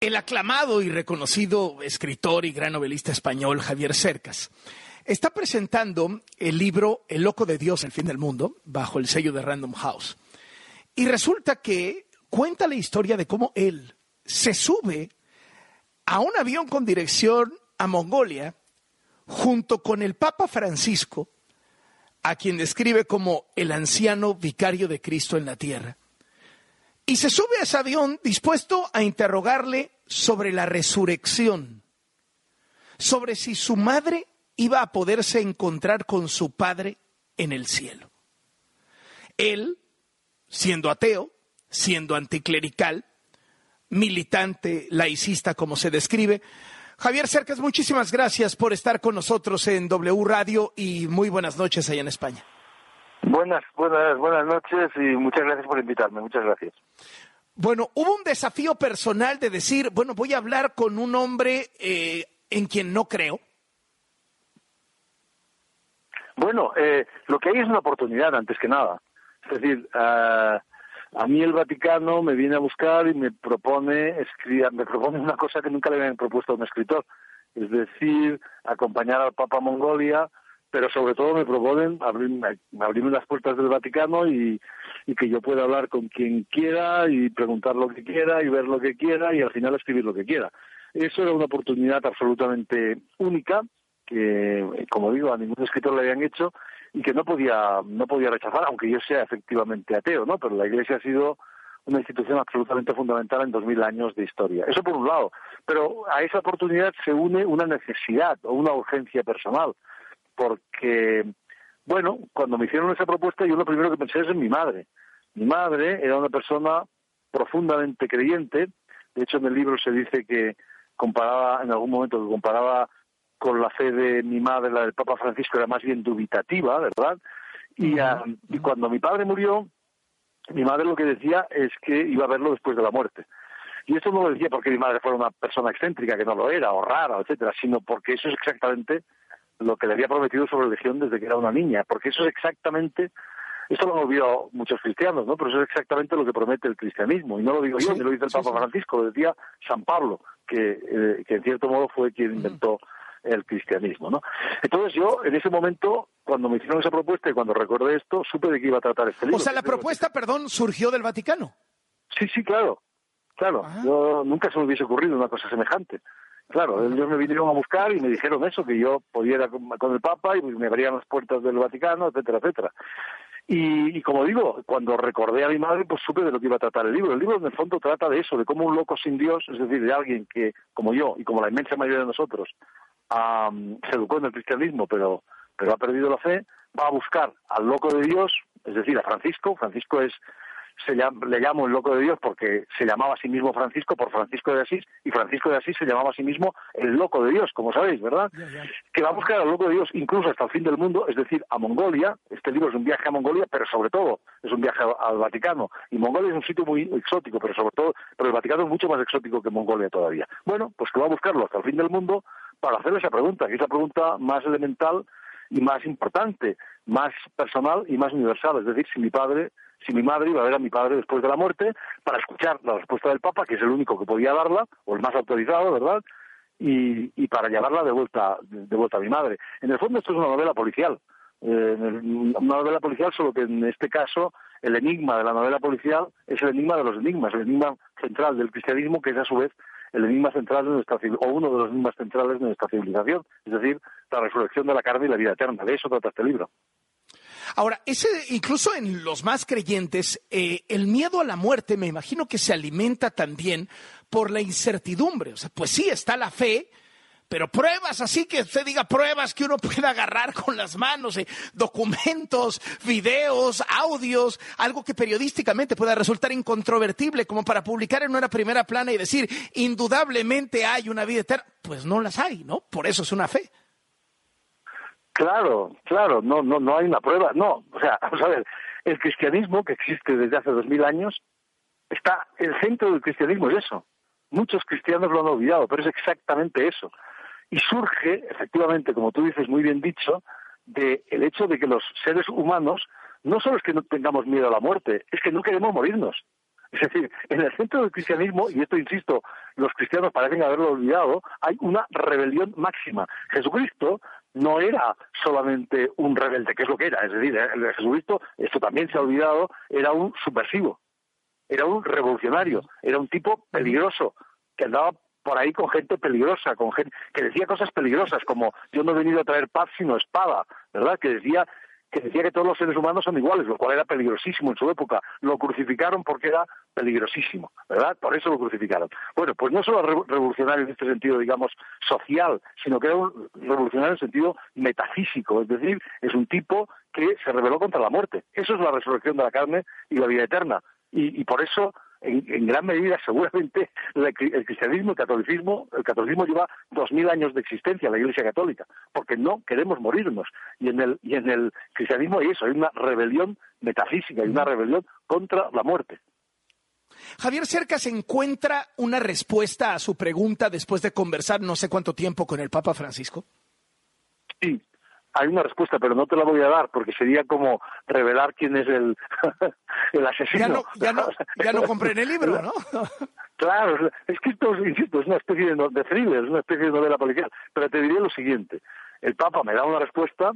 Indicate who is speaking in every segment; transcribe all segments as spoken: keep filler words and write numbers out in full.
Speaker 1: El aclamado y reconocido escritor y gran novelista español Javier Cercas está presentando el libro El loco de Dios, el fin del mundo, bajo el sello de Random House. Y resulta que cuenta la historia de cómo él se sube a un avión con dirección a Mongolia junto con el Papa Francisco, a quien describe como el anciano vicario de Cristo en la tierra. Y se sube a ese avión dispuesto a interrogarle sobre la resurrección, sobre si su madre iba a poderse encontrar con su padre en el cielo. Él, siendo ateo, siendo anticlerical, militante, laicista, como se describe. Javier Cercas, muchísimas gracias por estar con nosotros en W Radio y muy buenas noches allá en España.
Speaker 2: Buenas, buenas, buenas noches y muchas gracias por invitarme, muchas gracias.
Speaker 1: Bueno, hubo un desafío personal de decir, bueno, voy a hablar con un hombre eh, en quien no creo.
Speaker 2: Bueno, eh, lo que hay es una oportunidad antes que nada. Es decir, uh, a mí el Vaticano me viene a buscar y me propone, escri- me propone una cosa que nunca le habían propuesto a un escritor. Es decir, acompañar al Papa a Mongolia, pero sobre todo me proponen abrirme, abrirme las puertas del Vaticano y, y que yo pueda hablar con quien quiera y preguntar lo que quiera y ver lo que quiera y al final escribir lo que quiera. Eso era una oportunidad absolutamente única que, como digo, a ningún escritor le habían hecho y que no podía no podía rechazar, aunque yo sea efectivamente ateo, ¿no? Pero la Iglesia ha sido una institución absolutamente fundamental en dos mil años de historia. Eso por un lado. Pero a esa oportunidad se une una necesidad o una urgencia personal. Porque, bueno, cuando me hicieron esa propuesta, yo lo primero que pensé es en mi madre. Mi madre era una persona profundamente creyente. De hecho, en el libro se dice que comparaba, en algún momento, que comparaba con la fe de mi madre, la del Papa Francisco, era más bien dubitativa, ¿verdad? Y, uh, y cuando mi padre murió, mi madre lo que decía es que iba a verlo después de la muerte. Y esto no lo decía porque mi madre fuera una persona excéntrica, que no lo era, o rara, etcétera, sino porque eso es exactamente lo que le había prometido su religión desde que era una niña, porque eso es exactamente, esto lo han olvidado muchos cristianos, ¿no? Pero eso es exactamente lo que promete el cristianismo, y no lo digo yo,
Speaker 1: sí,
Speaker 2: ni lo dice el
Speaker 1: sí,
Speaker 2: Papa
Speaker 1: sí.
Speaker 2: Francisco, lo decía San Pablo, que, eh, que en cierto modo fue quien inventó el cristianismo, ¿no? Entonces yo, en ese momento, cuando me hicieron esa propuesta y cuando recordé esto, supe de qué iba a tratar este libro.
Speaker 1: O sea, la propuesta, perdón, surgió del Vaticano.
Speaker 2: Sí, sí, claro, claro,
Speaker 1: Ajá.
Speaker 2: yo nunca se me hubiese ocurrido una cosa semejante. Claro, ellos me vinieron a buscar y me dijeron eso, que yo podía ir con, con el Papa y me abrían las puertas del Vaticano, etcétera, etcétera. Y, y como digo, cuando recordé a mi madre, pues supe de lo que iba a tratar el libro. El libro, en el fondo, trata de eso, de cómo un loco sin Dios, es decir, de alguien que, como yo y como la inmensa mayoría de nosotros, um, se educó en el cristianismo, pero, pero ha perdido la fe, va a buscar al loco de Dios, es decir, a Francisco. Francisco es... Se llama, le llamo el loco de Dios porque se llamaba a sí mismo Francisco por Francisco de Asís, y Francisco de Asís se llamaba a sí mismo el loco de Dios, como sabéis, ¿verdad?
Speaker 1: Ya, ya.
Speaker 2: Que va a buscar al loco de Dios incluso hasta el fin del mundo, es decir, a Mongolia. Este libro es un viaje a Mongolia, pero sobre todo es un viaje al Vaticano. Y Mongolia es un sitio muy exótico, pero sobre todo, pero el Vaticano es mucho más exótico que Mongolia todavía. Bueno, pues que va a buscarlo hasta el fin del mundo para hacerle esa pregunta, que es la pregunta más elemental y más importante, más personal y más universal. Es decir, si mi padre... si mi madre iba a ver a mi padre después de la muerte, para escuchar la respuesta del Papa, que es el único que podía darla, o el más autorizado, ¿verdad?, y, y para llevarla de vuelta, de vuelta a mi madre. En el fondo esto es una novela policial, eh, una novela policial, solo que en este caso el enigma de la novela policial es el enigma de los enigmas, el enigma central del cristianismo, que es a su vez el enigma central de nuestra o uno de los enigmas centrales de nuestra civilización, es decir, la resurrección de la carne y la vida eterna. De eso trata este libro.
Speaker 1: Ahora, ese, incluso en los más creyentes, eh, el miedo a la muerte, me imagino que se alimenta también por la incertidumbre. O sea, pues sí, está la fe, pero pruebas, así que usted diga pruebas que uno pueda agarrar con las manos, eh, documentos, videos, audios, algo que periodísticamente pueda resultar incontrovertible, como para publicar en una primera plana y decir, indudablemente hay una vida eterna. Pues no las hay, ¿no? Por eso es una fe.
Speaker 2: Claro, claro, no, no, no hay una prueba, no, o sea, vamos a ver, el cristianismo que existe desde hace dos mil años, está, el centro del cristianismo es eso. Muchos cristianos lo han olvidado, pero es exactamente eso. Y surge, efectivamente, como tú dices, muy bien dicho, de el hecho de que los seres humanos, no solo es que no tengamos miedo a la muerte, es que no queremos morirnos. Es decir, en el centro del cristianismo, y esto insisto, los cristianos parecen haberlo olvidado, hay una rebelión máxima. Jesucristo no era solamente un rebelde, que es lo que era. Es decir, el Jesucristo, esto también se ha olvidado, era un subversivo, era un revolucionario, era un tipo peligroso, que andaba por ahí con gente peligrosa, con gente que decía cosas peligrosas, como yo no he venido a traer paz sino espada, ¿verdad? Que decía que decía que todos los seres humanos son iguales, lo cual era peligrosísimo en su época. Lo crucificaron porque era peligrosísimo, ¿verdad? Por eso lo crucificaron. Bueno, pues no solo revolucionario en este sentido, digamos, social, sino que era un revolucionario en sentido metafísico, es decir, es un tipo que se rebeló contra la muerte. Eso es la resurrección de la carne y la vida eterna. Y, y por eso, en, en gran medida, seguramente, la, el cristianismo, el catolicismo, el catolicismo lleva dos mil años de existencia, la Iglesia Católica, porque no queremos morirnos. Y en el y en el cristianismo hay eso, hay una rebelión metafísica, hay una rebelión contra la muerte.
Speaker 1: Javier Cercas encuentra una respuesta a su pregunta después de conversar no sé cuánto tiempo con el Papa Francisco.
Speaker 2: Sí. Hay una respuesta, pero no te la voy a dar porque sería como revelar quién es el, el asesino.
Speaker 1: Ya no, ya no, ya no compré en el libro, ¿no?
Speaker 2: Claro, es que esto, insisto, es una especie de, de thriller, es una especie de novela policial. Pero te diré lo siguiente, el Papa me da una respuesta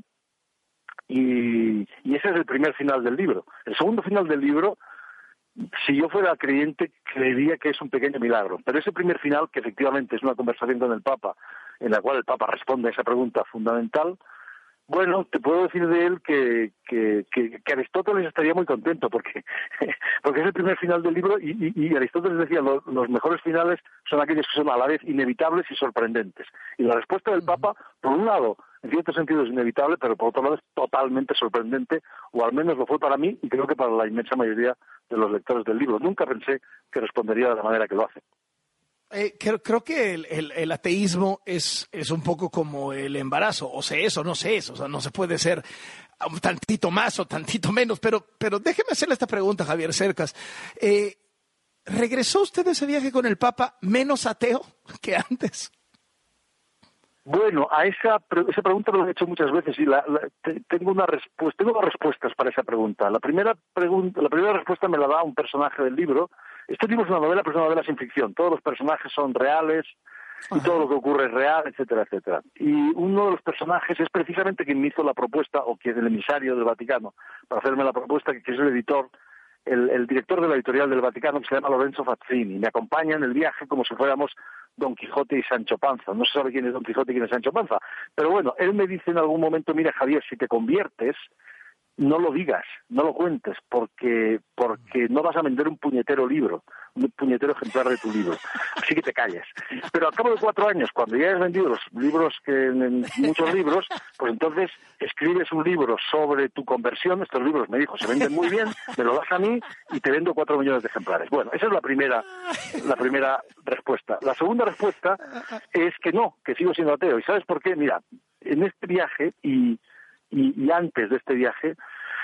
Speaker 2: y, y ese es el primer final del libro. El segundo final del libro, si yo fuera creyente, creería que es un pequeño milagro. Pero ese primer final, que efectivamente es una conversación con el Papa, en la cual el Papa responde a esa pregunta fundamental, bueno, te puedo decir de él que, que, que, que Aristóteles estaría muy contento porque, porque es el primer final del libro y, y, y Aristóteles decía lo, los mejores finales son aquellos que son a la vez inevitables y sorprendentes. Y la respuesta del Papa, por un lado, en cierto sentido es inevitable, pero por otro lado es totalmente sorprendente, o al menos lo fue para mí y creo que para la inmensa mayoría de los lectores del libro. Nunca pensé que respondería de la manera que lo hace.
Speaker 1: Eh, creo, creo que el, el, el ateísmo es, es un poco como el embarazo, o sé eso, no sé eso, o sea, no se puede ser un tantito más o tantito menos, pero, pero déjeme hacerle esta pregunta, Javier Cercas. Eh, ¿Regresó usted de ese viaje con el Papa menos ateo que antes?
Speaker 2: Bueno, a esa, esa pregunta me la he hecho muchas veces y la, la, te, tengo una respuesta, tengo dos respuestas para esa pregunta. La primera pregunta, la primera respuesta me la da un personaje del libro. Este libro es una novela, pero es una novela sin ficción. Todos los personajes son reales y todo lo que ocurre es real, etcétera, etcétera. Y uno de los personajes es precisamente quien me hizo la propuesta, o quien el emisario del Vaticano, para hacerme la propuesta, que es el editor, el, el director de la editorial del Vaticano, que se llama Lorenzo Fazzini. Me acompaña en el viaje como si fuéramos Don Quijote y Sancho Panza. No se sabe quién es Don Quijote y quién es Sancho Panza. Pero bueno, él me dice en algún momento, mira Javier, si te conviertes, no lo digas, no lo cuentes, porque porque no vas a vender un puñetero libro, un puñetero ejemplar de tu libro. Así que te calles. Pero al cabo de cuatro años, cuando ya has vendido los libros, que en muchos libros, pues entonces escribes un libro sobre tu conversión. Estos libros, me dijo, se venden muy bien, me lo das a mí y te vendo cuatro millones de ejemplares. Bueno, esa es la primera, la primera respuesta. La segunda respuesta es que no, que sigo siendo ateo. ¿Y sabes por qué? Mira, en este viaje y Y, y antes de este viaje,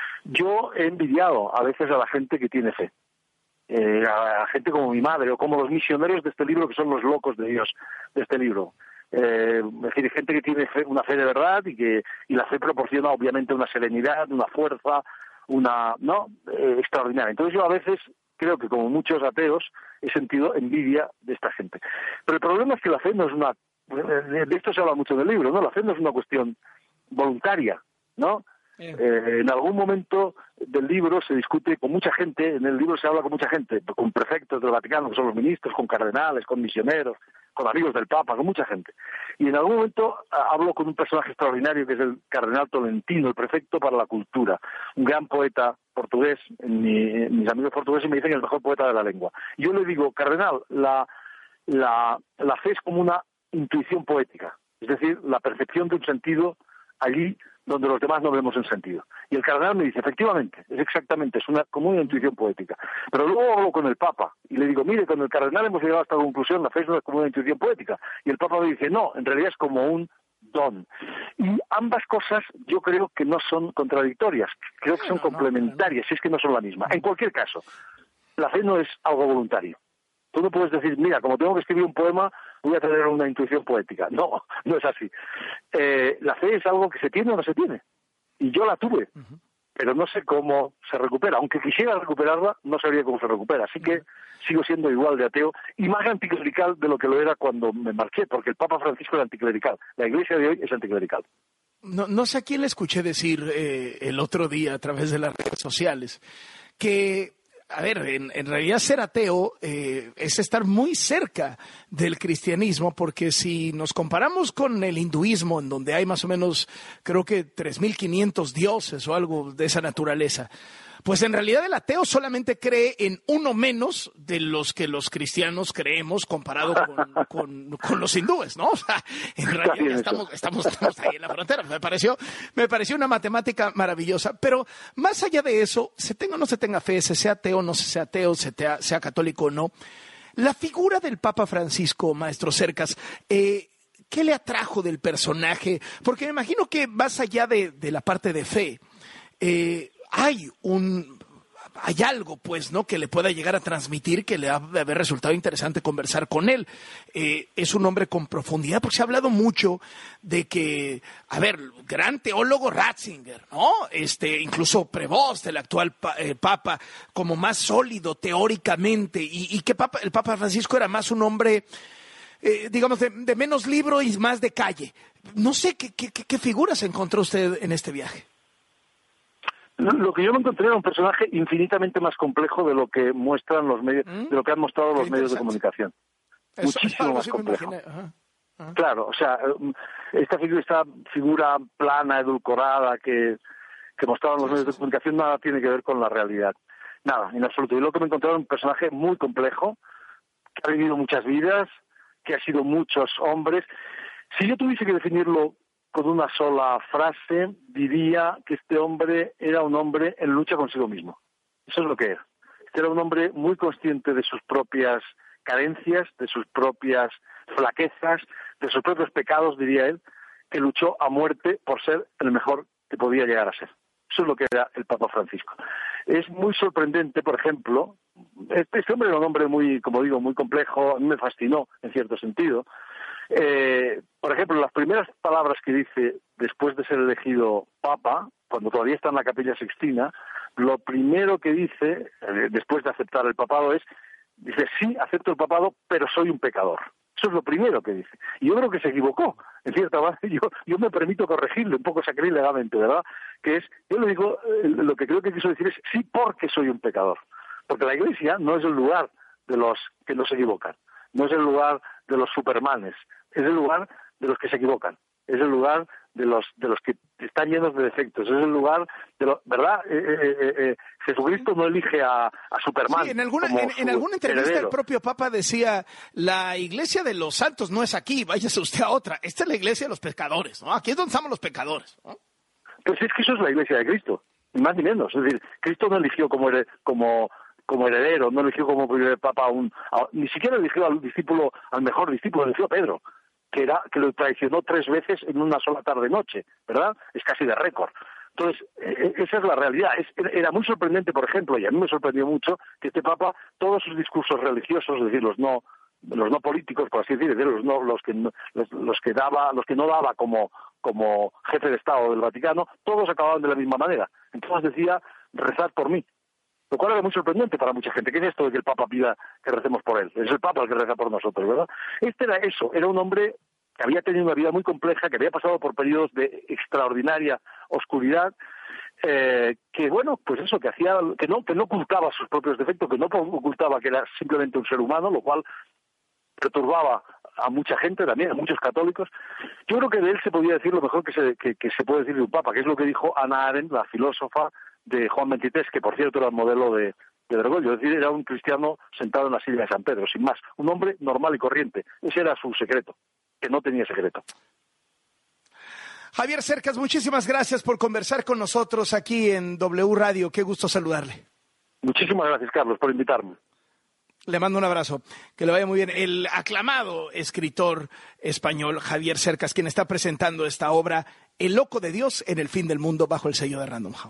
Speaker 2: yo he envidiado a veces a la gente que tiene fe, eh, a, a gente como mi madre o como los misioneros de este libro, que son los locos de Dios de este libro. Eh, es decir, gente que tiene fe, una fe de verdad y que y la fe proporciona obviamente una serenidad, una fuerza, una no eh, extraordinaria. Entonces yo a veces creo que como muchos ateos he sentido envidia de esta gente. Pero el problema es que la fe no es una, de esto se habla mucho en el libro, ¿no? La fe no es una cuestión voluntaria, ¿no? Eh, en algún momento del libro se discute con mucha gente, en el libro se habla con mucha gente, con prefectos del Vaticano, que son los ministros, con cardenales, con misioneros, con amigos del Papa, con mucha gente. Y en algún momento hablo con un personaje extraordinario que es el cardenal Tolentino, el prefecto para la cultura, un gran poeta portugués, mi, mis amigos portugueses me dicen el mejor poeta de la lengua. Y yo le digo, cardenal, la, la, la fe es como una intuición poética, es decir, la percepción de un sentido allí donde los demás no vemos el sentido. Y el cardenal me dice, efectivamente, es exactamente, es una, como una intuición poética. Pero luego hablo con el Papa y le digo, mire, con el cardenal hemos llegado a esta conclusión, la fe no es como una intuición poética. Y el Papa me dice, no, en realidad es como un don. Y ambas cosas yo creo que no son contradictorias, creo que son no, complementarias, no, no. Si es que no son la misma. En cualquier caso, la fe no es algo voluntario. Tú no puedes decir, mira, como tengo que escribir un poema, voy a tener una intuición poética. No, no es así. Eh, la fe es algo que se tiene o no se tiene. Y yo la tuve. Uh-huh. pero no sé cómo se recupera. Aunque quisiera recuperarla, no sabría cómo se recupera. Así que sigo siendo igual de ateo y más anticlerical de lo que lo era cuando me marché, porque el Papa Francisco era anticlerical. La Iglesia de hoy es anticlerical.
Speaker 1: No, no sé a quién le escuché decir eh, el otro día a través de las redes sociales que, a ver, en, en realidad ser ateo eh, es estar muy cerca del cristianismo, porque si nos comparamos con el hinduismo, en donde hay más o menos, creo que tres mil quinientos dioses o algo de esa naturaleza, pues en realidad el ateo solamente cree en uno menos de los que los cristianos creemos comparado con, con, con los hindúes, ¿no? O sea, en realidad ya estamos, estamos, estamos ahí en la frontera. Me pareció, me pareció una matemática maravillosa. Pero más allá de eso, se tenga o no se tenga fe, se sea ateo o no se sea ateo, se sea, sea católico o no, la figura del Papa Francisco, maestro Cercas, eh, ¿qué le atrajo del personaje? Porque me imagino que más allá de, de la parte de fe, eh, hay un hay algo, pues, ¿no?, que le pueda llegar a transmitir, que le ha de haber resultado interesante conversar con él. Eh, es un hombre con profundidad, porque se ha hablado mucho de que, a ver, gran teólogo Ratzinger, ¿no? Este, incluso Prevost, el actual pa, eh, Papa, como más sólido teóricamente, y, y que papa, el Papa Francisco era más un hombre, eh, digamos, de, de menos libro y más de calle. No sé qué, qué, qué figuras encontró usted en este viaje.
Speaker 2: Lo que yo me encontré era un personaje infinitamente más complejo de lo que muestran los medios, ¿Mm? de lo que han mostrado los medios de comunicación. Eso, Muchísimo más complejo. Ajá, ajá. Claro, o sea, esta figura, esta figura plana, edulcorada que, que mostraban los sí, medios sí, de comunicación nada tiene que ver con la realidad. Nada, en absoluto. Y lo que me encontré era un personaje muy complejo, que ha vivido muchas vidas, que ha sido muchos hombres. Si yo tuviese que definirlo con una sola frase, diría que este hombre era un hombre en lucha consigo mismo. Eso es lo que era. Este era un hombre muy consciente de sus propias carencias, de sus propias flaquezas, de sus propios pecados, diría él, que luchó a muerte por ser el mejor que podía llegar a ser. Eso es lo que era el Papa Francisco. Es muy sorprendente, por ejemplo, este hombre era un hombre muy, como digo, muy complejo, a mí me fascinó en cierto sentido. Eh, por ejemplo, las primeras palabras que dice después de ser elegido Papa, cuando todavía está en la Capilla Sixtina, lo primero que dice, eh, después de aceptar el papado, es, dice, sí, acepto el papado, pero soy un pecador. Eso es lo primero que dice. Y yo creo que se equivocó, en cierta manera. Yo, yo me permito corregirle un poco sacrílegamente, ¿verdad? Que es, yo le digo, eh, lo que creo que quiso decir es, sí, porque soy un pecador. Porque la Iglesia no es el lugar de los que no se equivocan, no es el lugar de los supermanes, es el lugar de los que se equivocan, es el lugar de los de los que están llenos de defectos, es el lugar de los, ¿verdad? Eh, eh, eh, Jesucristo no elige a, a Superman.
Speaker 1: Sí, en alguna, en, en alguna entrevista heredero. El propio Papa decía, la iglesia de los santos no es aquí, váyase usted a otra, esta es la iglesia de los pecadores, ¿no? Aquí es donde estamos los pecadores, ¿no?
Speaker 2: Pues es que eso es la iglesia de Cristo, ni más ni menos, es decir, Cristo no eligió como hered, como como heredero, no eligió como primer papa a un, a, ni siquiera eligió al discípulo, al mejor discípulo, eligió a Pedro, que era que lo traicionó tres veces en una sola tarde-noche, ¿verdad? Es casi de récord. Entonces, eh, esa es la realidad. Es, era muy sorprendente, por ejemplo, y a mí me sorprendió mucho, que este papa, todos sus discursos religiosos, es decir, los no los no políticos, por así decir, los no los que no, los, los que daba, los que no daba como como jefe de Estado del Vaticano, todos acababan de la misma manera. Entonces decía, rezad por mí. Lo cual era muy sorprendente para mucha gente. ¿Qué es esto de que el Papa pida que recemos por él? Es el Papa el que reza por nosotros, ¿verdad? Este era eso, era un hombre que había tenido una vida muy compleja, que había pasado por periodos de extraordinaria oscuridad, eh, que bueno, pues eso, que hacía, que no, que no ocultaba sus propios defectos, que no ocultaba que era simplemente un ser humano, lo cual perturbaba a mucha gente también, a muchos católicos. Yo creo que de él se podía decir lo mejor que se, que, que se puede decir de un Papa, que es lo que dijo Hannah Arendt, la filósofa de Juan veintitrés, que por cierto era el modelo de, de Bergoglio, es decir, era un cristiano sentado en la silla de San Pedro, sin más, un hombre normal y corriente. Ese era su secreto, que no tenía secreto.
Speaker 1: Javier Cercas, muchísimas gracias por conversar con nosotros aquí en W Radio. Qué gusto saludarle.
Speaker 2: Muchísimas gracias, Carlos, por invitarme.
Speaker 1: Le mando un abrazo, que le vaya muy bien. El aclamado escritor español Javier Cercas, quien está presentando esta obra, El loco de Dios en el fin del mundo, bajo el sello de Random House.